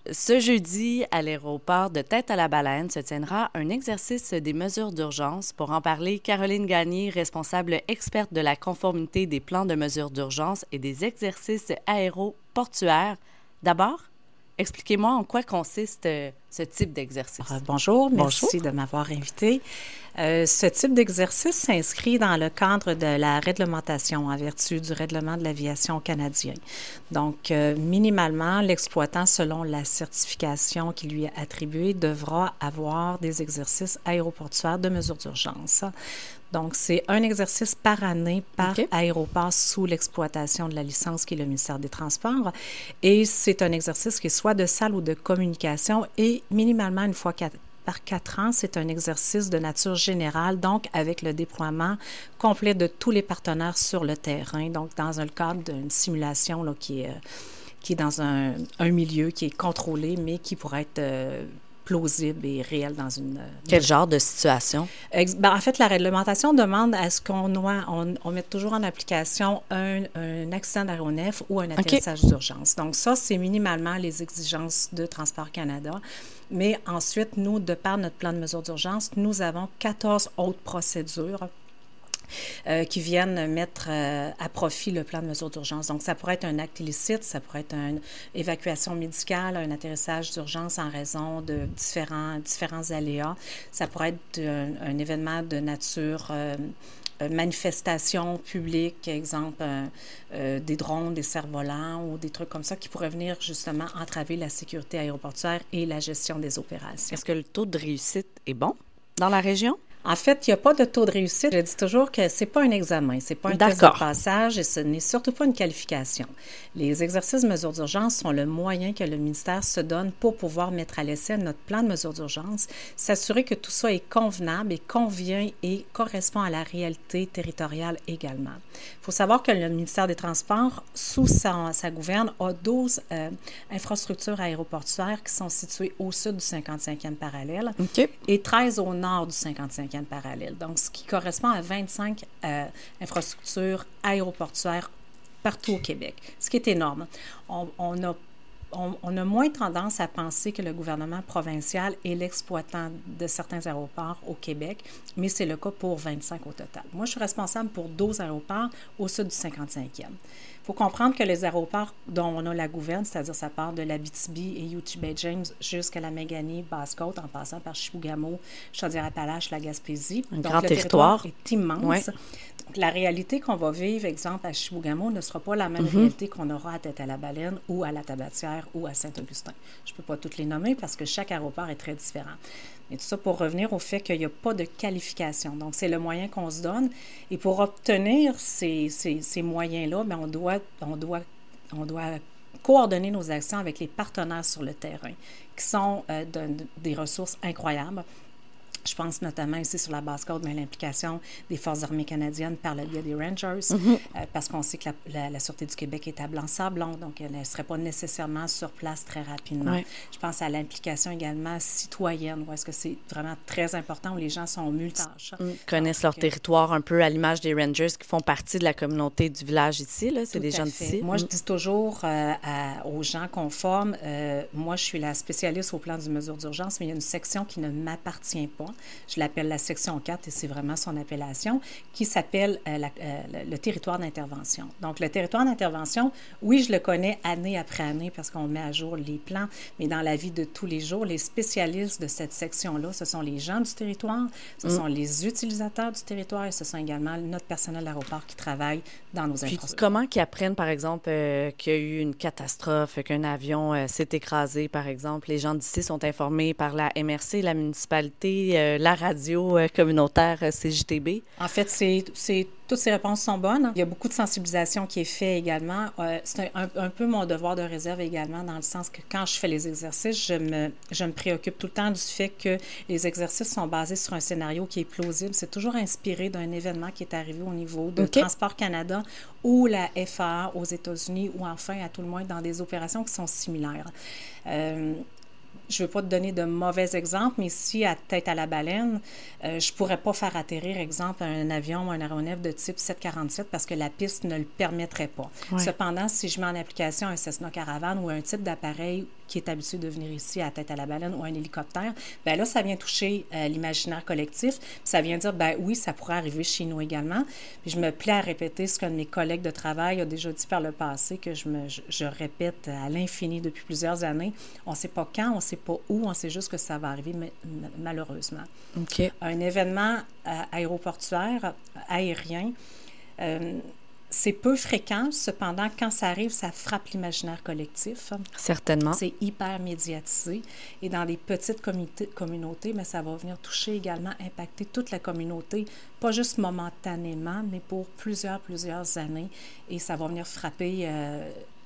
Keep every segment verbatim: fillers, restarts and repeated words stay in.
Ce jeudi, à l'aéroport de Tête-à-la-Baleine, se tiendra un exercice des mesures d'urgence. Pour en parler, Caroline Gagné, responsable experte de la conformité des plans de mesures d'urgence et des exercices aéroportuaires. D'abord, expliquez-moi en quoi consiste euh, ce type d'exercice. Euh, bonjour, Bonjour. merci de m'avoir invité. Euh, ce type d'exercice s'inscrit dans le cadre de la réglementation en vertu du règlement de l'aviation canadien. Donc, euh, minimalement, l'exploitant, selon la certification qui lui est attribuée, devra avoir des exercices aéroportuaires de mesures d'urgence. Donc, c'est un exercice par année par OK. aéroport sous l'exploitation de la licence qui est le ministère des Transports. Et c'est un exercice qui est soit de salle ou de communication et minimalement une fois quatre, par quatre ans, c'est un exercice de nature générale, donc avec le déploiement complet de tous les partenaires sur le terrain, donc dans le cadre d'une simulation là, qui, est, euh, qui est dans un, un milieu qui est contrôlé, mais qui pourrait être euh, plausible et réel dans une... Quel genre de situation? Ex- ben, en fait, la réglementation demande à ce qu'on on, on mette toujours en application un, un accident d'aéronef ou un atterrissage OK. d'urgence. Donc ça, c'est minimalement les exigences de Transport Canada. Mais ensuite, nous, de par notre plan de mesures d'urgence, nous avons quatorze autres procédures euh, qui viennent mettre euh, à profit le plan de mesures d'urgence. Donc, ça pourrait être un acte illicite, ça pourrait être une évacuation médicale, un atterrissage d'urgence en raison de différents, différents aléas. Ça pourrait être un, un événement de nature... Euh, manifestations publiques, exemple euh, euh, des drones, des cerfs-volants ou des trucs comme ça qui pourraient venir justement entraver la sécurité aéroportuaire et la gestion des opérations. Est-ce que le taux de réussite est bon dans la région? En fait, il n'y a pas de taux de réussite. Je dis toujours que ce n'est pas un examen, ce n'est pas un test de D'accord. passage et ce n'est surtout pas une qualification. Les exercices de mesures d'urgence sont le moyen que le ministère se donne pour pouvoir mettre à l'essai notre plan de mesures d'urgence, s'assurer que tout ça est convenable et convient et correspond à la réalité territoriale également. Il faut savoir que le ministère des Transports, sous sa, sa gouverne, a douze euh, infrastructures aéroportuaires qui sont situées au sud du cinquante-cinquième parallèle OK. et treize au nord du cinquante-cinquième parallèle. Donc, ce qui correspond à vingt-cinq euh, infrastructures aéroportuaires partout au Québec, ce qui est énorme. On, on a On, on a moins tendance à penser que le gouvernement provincial est l'exploitant de certains aéroports au Québec, mais c'est le cas pour vingt-cinq au total. Moi, je suis responsable pour douze aéroports au sud du cinquante-cinquième. Il faut comprendre que les aéroports dont on a la gouverne, c'est-à-dire ça part de l'Abitibi et Youtube-Bay-James jusqu'à la Méganie, Basse-Côte, en passant par Chibougamau, Chaudière-Appalaches, la Gaspésie. Un Donc, grand le territoire. territoire est immense. Ouais. Donc, la réalité qu'on va vivre, exemple, à Chibougamau, ne sera pas la même Mhm. réalité qu'on aura à Tête-à-la-Baleine ou à la Tabatière ou à Saint-Augustin. Je ne peux pas toutes les nommer parce que chaque aéroport est très différent. Mais tout ça pour revenir au fait qu'il n'y a pas de qualification. Donc, c'est le moyen qu'on se donne. Et pour obtenir ces, ces, ces moyens-là, bien, on doit, on doit, on doit coordonner nos actions avec les partenaires sur le terrain, qui sont euh, de, de, des ressources incroyables. Je pense notamment ici sur la Basse-Côte, mais l'implication des Forces armées canadiennes par le biais des Rangers, mm-hmm. euh, parce qu'on sait que la, la, la Sûreté du Québec est à Blanc-Sablon, donc elle ne serait pas nécessairement sur place très rapidement. Oui. Je pense à l'implication également citoyenne, où est-ce que c'est vraiment très important, où les gens sont multitâches. Ils connaissent donc, leur territoire un peu à l'image des Rangers qui font partie de la communauté du village ici, là, c'est des gens d'ici. Moi, mm. je dis toujours euh, à, aux gens conformes, euh, moi, je suis la spécialiste au plan du mesure d'urgence, mais il y a une section qui ne m'appartient pas. Je l'appelle la section quatre et c'est vraiment son appellation, qui s'appelle euh, la, euh, le, le territoire d'intervention. Donc, le territoire d'intervention, oui, je le connais année après année parce qu'on met à jour les plans, mais dans la vie de tous les jours, les spécialistes de cette section-là, ce sont les gens du territoire, ce mm. sont les utilisateurs du territoire et ce sont également notre personnel d'aéroport qui travaille dans nos infrastructures. Puis comment qu'ils apprennent, par exemple, euh, qu'il y a eu une catastrophe, qu'un avion euh, s'est écrasé, par exemple? Les gens d'ici sont informés par la M R C, la municipalité, euh, la radio euh, communautaire euh, C J T B? En fait, c'est, c'est, toutes ces réponses sont bonnes. Il y a beaucoup de sensibilisation qui est faite également. Euh, c'est un, un, un peu mon devoir de réserve également, dans le sens que quand je fais les exercices, je me, je me préoccupe tout le temps du fait que les exercices sont basés sur un scénario qui est plausible. C'est toujours inspiré d'un événement qui est arrivé au niveau de okay. Transport Canada ou la F A A aux États-Unis ou enfin, à tout le moins, dans des opérations qui sont similaires. Euh, Je ne veux pas te donner de mauvais exemples, mais ici, à Tête-à-la-Baleine, euh, je ne pourrais pas faire atterrir, exemple, un avion ou un aéronef de type sept quarante-sept parce que la piste ne le permettrait pas. Ouais. Cependant, si je mets en application un Cessna Caravan ou un type d'appareil qui est habitué de venir ici à la tête à la baleine ou un hélicoptère, bien là, ça vient toucher euh, l'imaginaire collectif. Puis ça vient dire, ben oui, ça pourrait arriver chez nous également. Puis je me plais à répéter ce qu'un de mes collègues de travail a déjà dit par le passé, que je, me, je, je répète à l'infini depuis plusieurs années. On ne sait pas quand, on ne sait pas où, on sait juste que ça va arriver ma- malheureusement. OK. Un événement euh, aéroportuaire, aérien, euh, c'est peu fréquent, cependant, quand ça arrive, ça frappe l'imaginaire collectif. Certainement. C'est hyper médiatisé. Et dans les petites communautés, mais ça va venir toucher également, impacter toute la communauté, pas juste momentanément, mais pour plusieurs, plusieurs années. Et ça va venir frapper euh,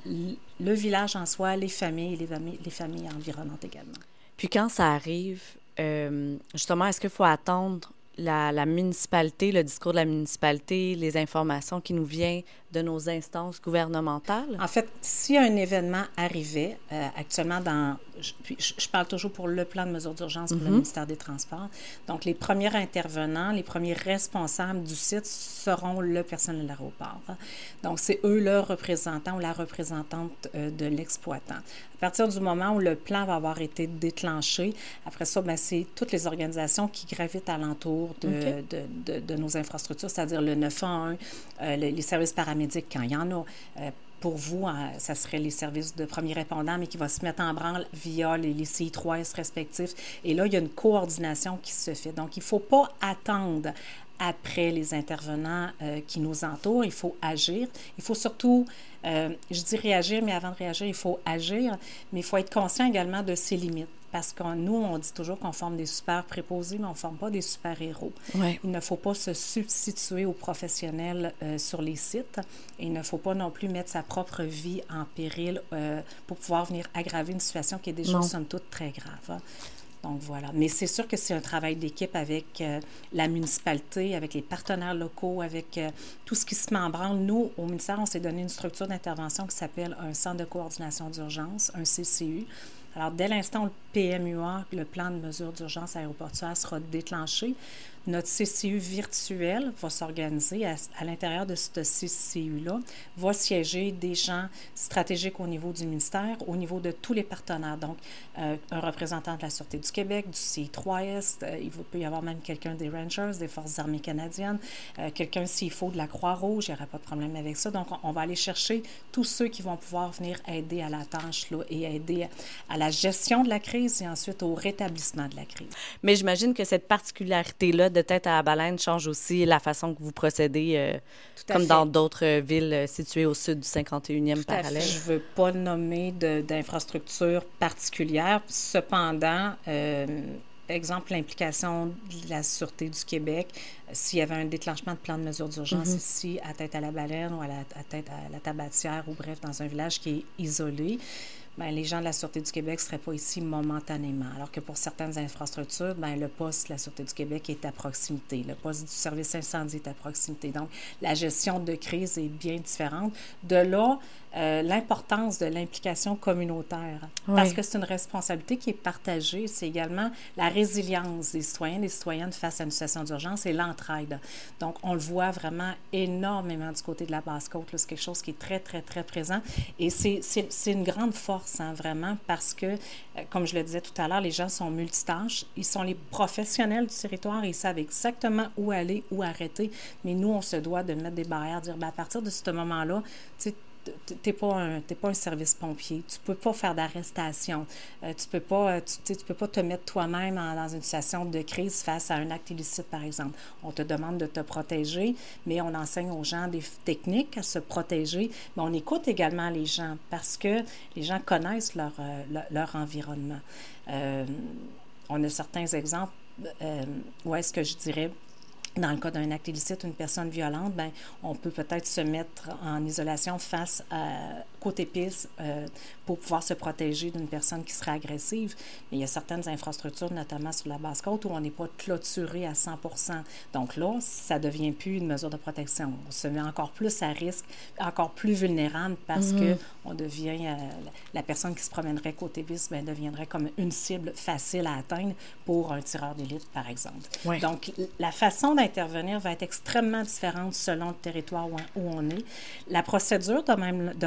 le village en soi, les familles et les familles, les familles environnantes également. Puis quand ça arrive, euh, justement, est-ce qu'il faut attendre La, la municipalité, le discours de la municipalité, les informations qui nous viennent de nos instances gouvernementales? En fait, si un événement arrivait, euh, actuellement dans... Je, puis je, je parle toujours pour le plan de mesures d'urgence pour mm-hmm. le ministère des Transports. Donc, les premiers intervenants, les premiers responsables du site seront le personnel de l'aéroport. Donc, c'est eux le représentant ou la représentante euh, de l'exploitant. À partir du moment où le plan va avoir été déclenché, après ça, bien, c'est toutes les organisations qui gravitent alentour de, okay. de, de, de nos infrastructures, c'est-à-dire le neuf un un, euh, les, les services paramédics quand il y en a. Euh, pour vous, hein, ça serait les services de premiers répondants, mais qui va se mettre en branle via les, les C I trois S respectifs. Et là, il y a une coordination qui se fait. Donc, il ne faut pas attendre après les intervenants euh, qui nous entourent. Il faut agir. Il faut surtout, euh, je dis réagir, mais avant de réagir, il faut agir. Mais il faut être conscient également de ses limites. Parce que nous, on dit toujours qu'on forme des super préposés, mais on ne forme pas des super-héros. Ouais. Il ne faut pas se substituer aux professionnels euh, sur les sites. Et il ne faut pas non plus mettre sa propre vie en péril euh, pour pouvoir venir aggraver une situation qui est déjà, somme toute, très grave. Hein. Donc, voilà. Mais c'est sûr que c'est un travail d'équipe avec euh, la municipalité, avec les partenaires locaux, avec euh, tout ce qui se met en branle. Nous, au ministère, on s'est donné une structure d'intervention qui s'appelle un centre de coordination d'urgence, un C C U. Alors, dès l'instant où le P M U A, le plan de mesures d'urgence aéroportuaire, sera déclenché, notre C C U virtuel va s'organiser à, à l'intérieur de ce C C U-là, va siéger des gens stratégiques au niveau du ministère, au niveau de tous les partenaires. Donc, euh, un représentant de la Sûreté du Québec, du C I trois S, euh, il peut y avoir même quelqu'un des Rangers, des Forces armées canadiennes, euh, quelqu'un, s'il faut, de la Croix-Rouge, il n'y aura pas de problème avec ça. Donc, on, on va aller chercher tous ceux qui vont pouvoir venir aider à la tâche là, et aider à, à la gestion de la crise et ensuite au rétablissement de la crise. Mais j'imagine que cette particularité-là de Tête à la baleine change aussi la façon que vous procédez, euh, comme fait. Dans d'autres villes euh, situées au sud du cinquante et unième Tout parallèle. Je ne veux pas nommer de, d'infrastructures particulières. Cependant, euh, exemple, l'implication de la Sûreté du Québec, s'il y avait un déclenchement de plan de mesures d'urgence mm-hmm. ici, à Tête à la baleine ou à, la, à Tête à la Tabatière, ou bref, dans un village qui est isolé, bien, les gens de la Sûreté du Québec ne seraient pas ici momentanément. Alors que pour certaines infrastructures, bien, le poste de la Sûreté du Québec est à proximité. Le poste du service incendie est à proximité. Donc, la gestion de crise est bien différente. De là, euh, l'importance de l'implication communautaire. Oui. Parce que c'est une responsabilité qui est partagée. C'est également la résilience des citoyens, des citoyennes face à une situation d'urgence et l'entraide. Donc, on le voit vraiment énormément du côté de la Basse-Côte. Là, c'est quelque chose qui est très, très, très présent. Et c'est, c'est, c'est une grande force, hein, vraiment, parce que, euh, comme je le disais tout à l'heure, les gens sont multitâches. Ils sont les professionnels du territoire. Ils savent exactement où aller, où arrêter. Mais nous, on se doit de mettre des barrières, dire, bien, à partir de ce moment-là, tu sais, t'es pas un t'es pas un service pompier, tu peux pas faire d'arrestation, euh, tu peux pas tu, tu peux pas te mettre toi-même en, dans une situation de crise face à un acte illicite, par exemple. On te demande de te protéger, mais on enseigne aux gens des techniques à se protéger, mais on écoute également les gens parce que les gens connaissent leur euh, leur, leur environnement. Euh, on a certains exemples euh, où est-ce que je dirais dans le cas d'un acte illicite, une personne violente, bien, on peut peut-être se mettre en isolation face à côté piste euh, pour pouvoir se protéger d'une personne qui serait agressive. Mais il y a certaines infrastructures, notamment sur la Basse-Côte, où on n'est pas clôturé à cent pour cent. Donc là, ça ne devient plus une mesure de protection. On se met encore plus à risque, encore plus vulnérable parce mm-hmm. qu'on devient, euh, la personne qui se promènerait côté piste, bien, deviendrait comme une cible facile à atteindre pour un tireur d'élite, par exemple. Oui. Donc, la façon d'intervenir va être extrêmement différente selon le territoire où on est. La procédure de même, demeure la même.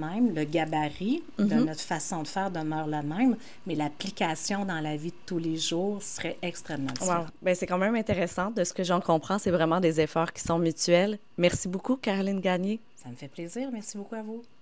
même, le gabarit de Mm-hmm. notre façon de faire demeure la même, mais l'application dans la vie de tous les jours serait extrêmement différente. Wow. Bien, c'est quand même intéressant. De ce que j'en comprends, c'est vraiment des efforts qui sont mutuels. Merci beaucoup, Caroline Gagné. Ça me fait plaisir. Merci beaucoup à vous.